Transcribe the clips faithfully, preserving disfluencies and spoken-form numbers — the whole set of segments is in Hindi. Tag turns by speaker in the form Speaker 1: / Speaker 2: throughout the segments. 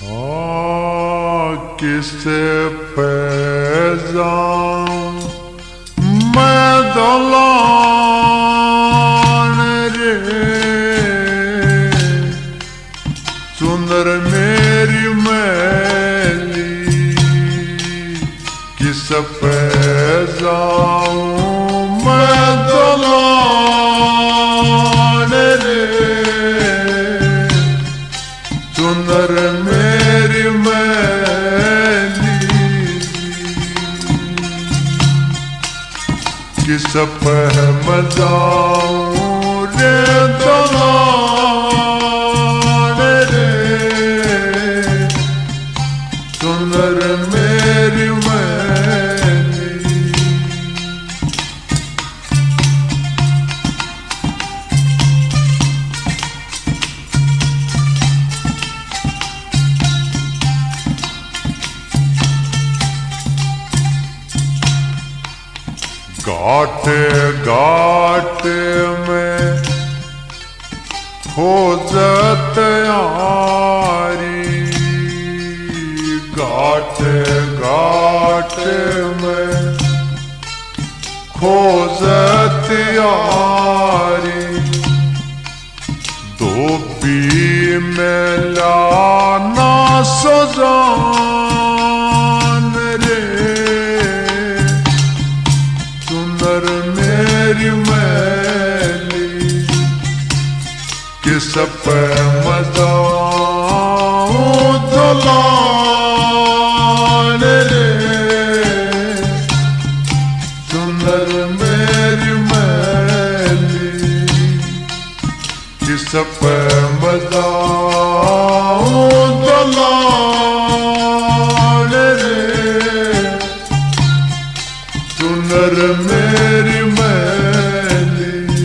Speaker 1: हाँ किसे पैजाम मैं दलान रे सुंदर मेरी मैली किस पैजाम मैं दलान रे सुंदर मेरी मैली किस पहमदाऊं रे दलाल रे सुंदर मेरी मैली गाटे गाटे में खोजत यारी गाटे गाटे में खोजत यारी दो पी में लाना सजान रे सुंदर मेरी मैली किस पैमदाऊं दलाल रे सुंदर मेरी मैली किस पैमदाऊं दलाल रे सुंदर मेरी मैली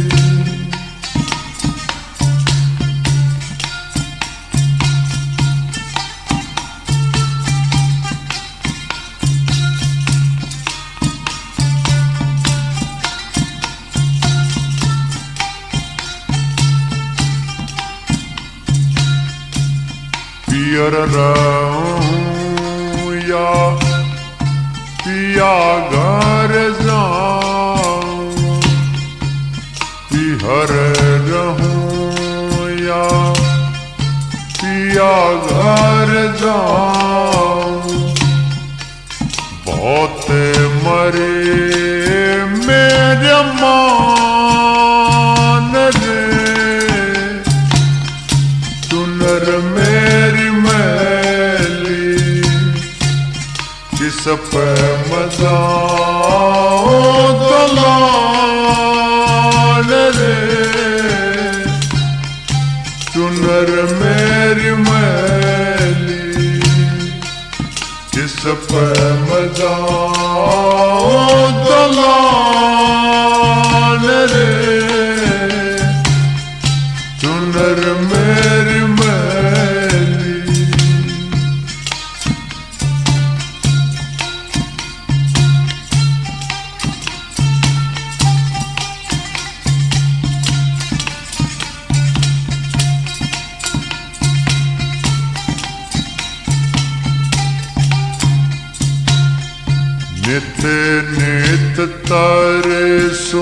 Speaker 1: पियर रहूं या पिया घर जाऊं पिहर रहूं या पिया घर जाऊं बहुत मरे मेरे मान रे सुनर मेरी मैली किस पैमदाऊं दलाल रे सुनर मेरी मैली किस पैमदाऊं दलाल रे सुनर मेरी मैली नित नित तारे सो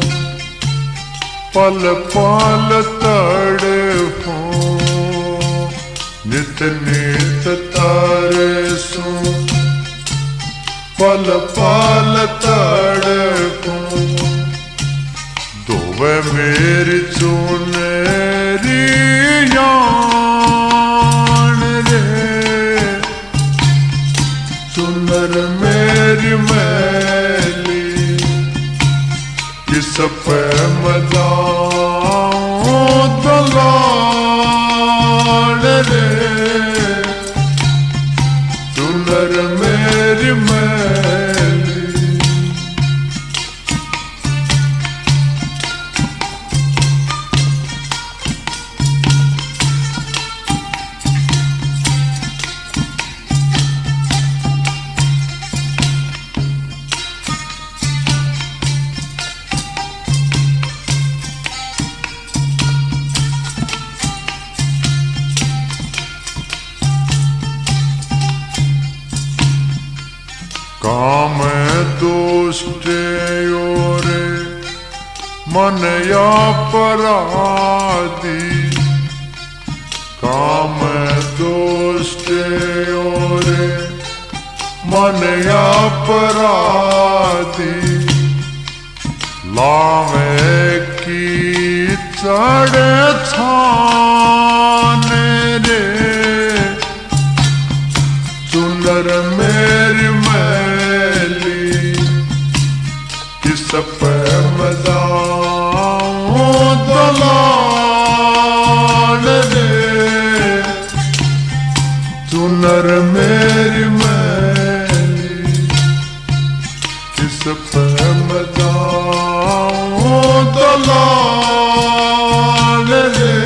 Speaker 1: पल पल तड़फो नित नित तारे सो पल पल तड़फो दोवे मेरी चुनेरी यान रे सुंदर मेरी मैली किस पैमदाऊं दलाल रे सुंदर मेरी मैली काम दुष्ट ओरे मन अपराधी, काम दुष्ट ओरे मन अपराधी, लावे की चढ़े छाने रे चुनर मेरी मैली, किस पे मजाऊं दलाल रे चुनर मेरी मैली, किस पे मजाऊं दलाल रे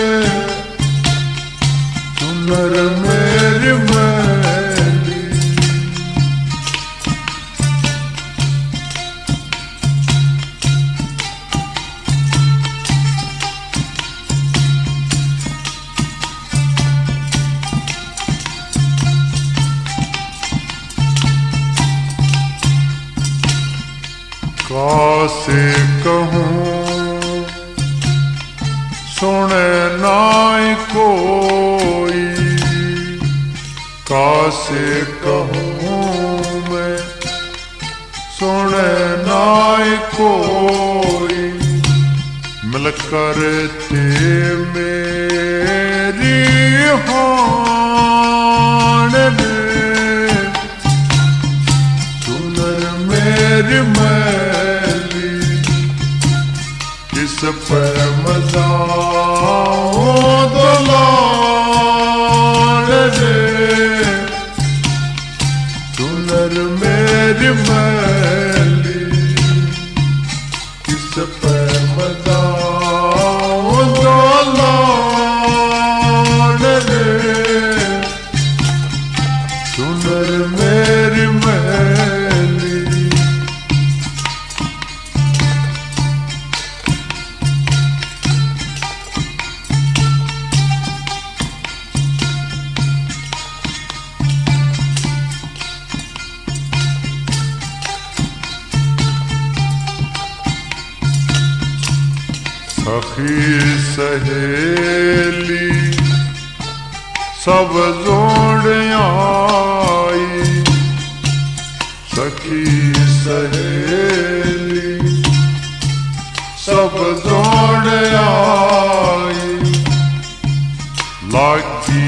Speaker 1: चुनर मेरी मैली। कासे कहूँ सुने नाई कोई, कासे कहूँ मैं सुने नाई कोई, मिलकर ते मेरी हान रे चुनर मेरी मैली, किस पे मजाऊं दलाल रे चुनर मेरी मैली, किस पे मजाऊं दलाल रे चुनर मेरी मैली। सखी सहेली सब जोड़ आई, सखी सहेली सब जोड़ आई, लागी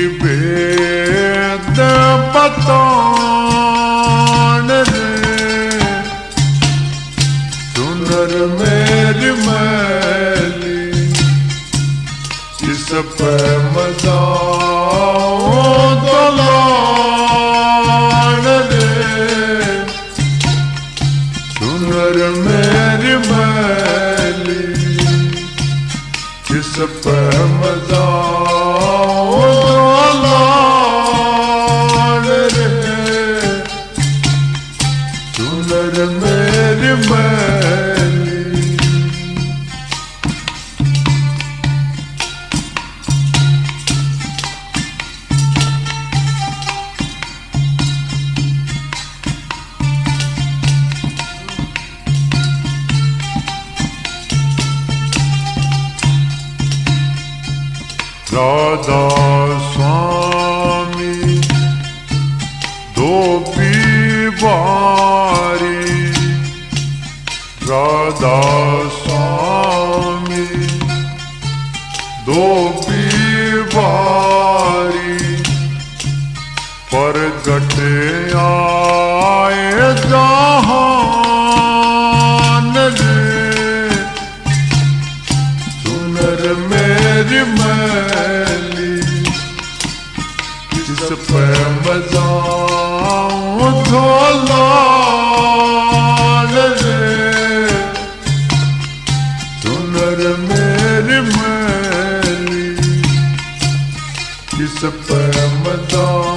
Speaker 1: भेद बतान रे चुनर मेरी मैली, किस पे मजाऊं दलाल रे चुनर मेरी मैली, किस पे मजाऊं दलाल रे चुनर मेरी मैली। राधा स्वामी दो बीवारी, राधा स्वामी दो बीवारी, प्रगट आए जहान रे चुनर मेरी मैली, किस पे मजाऊं दलाल रे चुनर मेरी मैली, किस पे मजाऊं